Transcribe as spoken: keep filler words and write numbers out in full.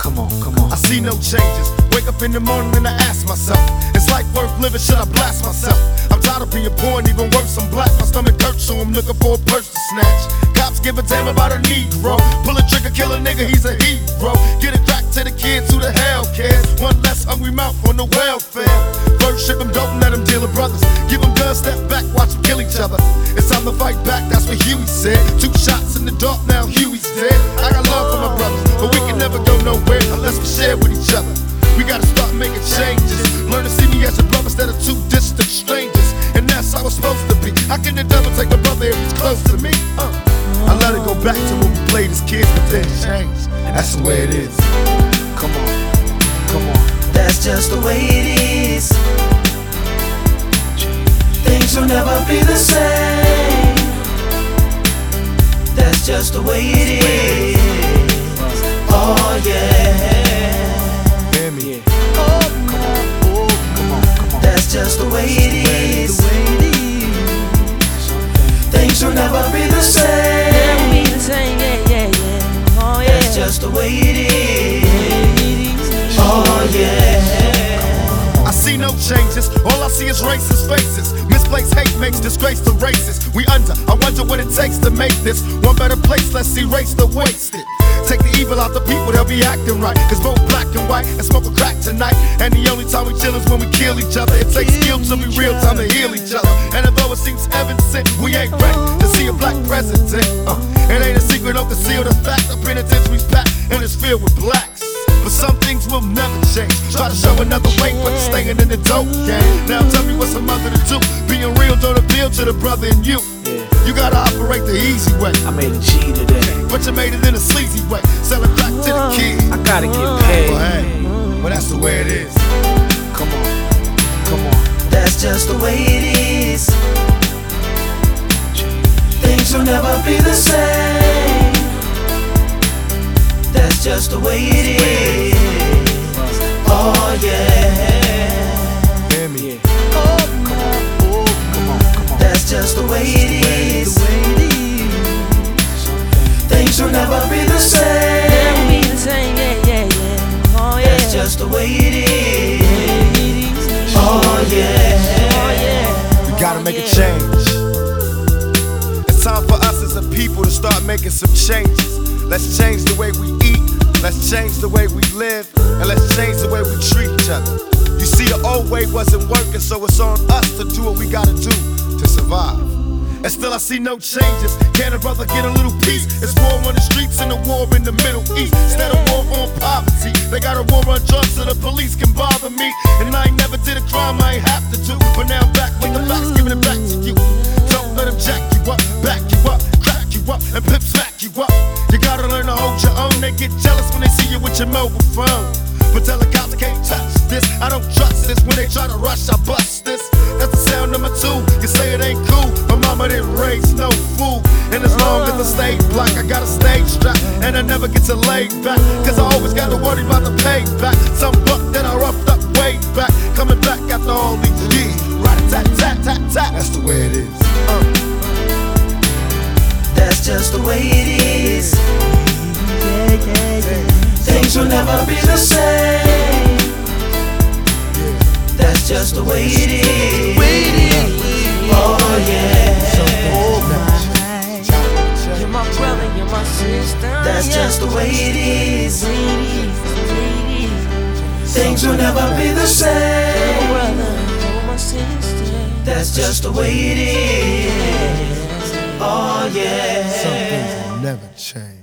Come on, come on. I see no changes. Wake up in the morning and I ask myself, is life worth living? Should I blast myself? I'm tired of being poor and even worse, I'm black. My stomach hurts, so I'm looking for a purse to snatch. Cops give a damn about a Negro. Pull a trigger, kill a nigga, he's a hero. Get it back to the kids, who the hell cares? One less hungry mouth on the welfare. First ship them, don't let them deal with brothers. Give them guns, step back, watch them kill each other. It's time to fight back, that's what Huey said. Two shots in the dark, now Huey's dead. I got love for my brothers, but we can never go nowhere unless we share with each other. We gotta start making changes. Learn to see me as a brother instead of two distant strangers. And that's how it's supposed to be. How can the devil take a brother if he's close to me? Uh. I let it go back to when we played as kids, but then it changed. That's the way it is. Come on, come on. That's just the way it is. Things will never be the same. That's just the way it is. Oh yeah. Hear me? Oh, come on, oh, come on, come on. That's just the way it is. Things will never be the same. Never be the same, yeah, yeah, yeah. Oh yeah. That's just the way it is. Oh yeah. I see no changes, all I see is racist faces. Misplaced hate makes disgrace to races. We under, I wonder what it takes to make this one better place. Let's erase the wasted. Take the evil out the people, they'll be acting right. Cause both black and white and smoke a crack tonight. And the only time we chill is when we kill each other. It takes skill to be real time to heal each other. And although it seems heaven sent, we ain't ready to see a black president. uh, It ain't a secret, don't conceal the fact. The penitentiary's packed and it's filled with blacks. But some things will never change. Try to show another way, but you're staying in the dope game. Now tell me what's a mother to do. Being real don't appeal to the brother in you. You gotta operate the easy way. I made a G today, but you made it in a sleazy way. Sell it back to the kids. I gotta get paid. Well, hey, well that's the way it is. Come on, come on. That's just the way it is. Things will never be the same. That's just the way it is. Oh yeah. Hear me? Oh, come on, oh, come on, come on. That's just the way it is. Things will never be the same. Never be the same, yeah, yeah, yeah. Oh yeah. That's just the way it is. Oh yeah. Oh yeah. We gotta make a change. It's time for us as a people to start making some changes. Let's change the way we eat, let's change the way we live, and let's change the way we treat each other. You see, the old way wasn't working, so it's on us to do what we gotta do to survive. And still I see no changes. Can a brother get a little peace? It's war on the streets and a war in the Middle East. Instead of war on poverty, they got a war on drugs so the police can bother me. And I ain't never did a crime I ain't have to do, but now I'm back with the facts, giving it back to you. Don't let them jack you up, back you up, crack you up, and pimp smack you up. You gotta learn to hold your own. They get jealous when they see you with your mobile phone. But tell the cops I can't touch this. I don't trust this. When they try to rush, I bust this. That's the sound number two. You say it ain't cool. My mama didn't raise no fool. And as long as I stay black, I got a stage strap. And I never get to lay back. Cause I always gotta worry about the payback. Some buck that I roughed up way back. Coming back after all these years. Rat-a-tat-tat-tat-tat. That's the way it is. Uh. That's just the way it is. Yeah, yeah, yeah. Things will never be the same. That's just the way it is. Oh yeah. You're my brother, you're my sister. That's yeah. just the way it is. Ladies, Things will never be the you're my same. brother, you're my sister. That's just the way it is. Oh yeah. Some things will never change.